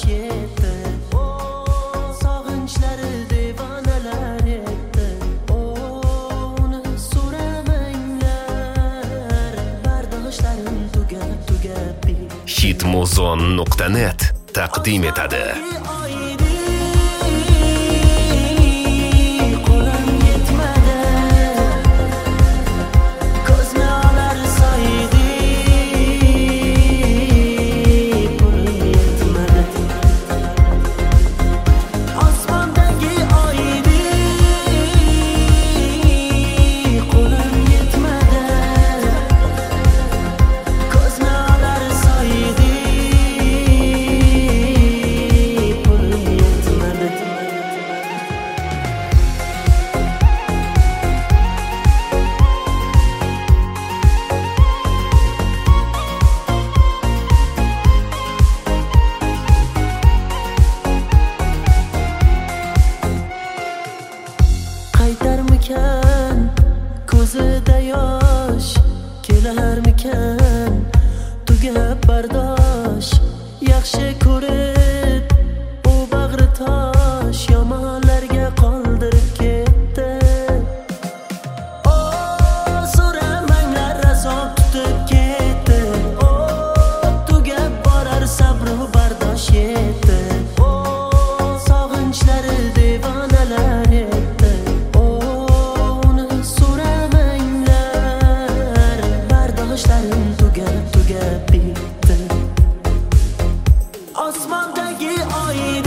yetdi. Sog'inchlari devonalar etdi. Uni so'ramanglar, bardoshlarim tugab Hitmuzon.net taqdim etadi. Qaytarmikan ko'zida yosh, kelarmikan tugab bardosh. Yaxshi ko'rib u bag'ri tosh, yomonlarga qoldirib ketdi. So'ramanglar, azob tutib ketdi. Tugab borar sabr va bardosh yetdi. Sog'inchlari devonalar etdi. Tugab bitdi. Osmondagi oy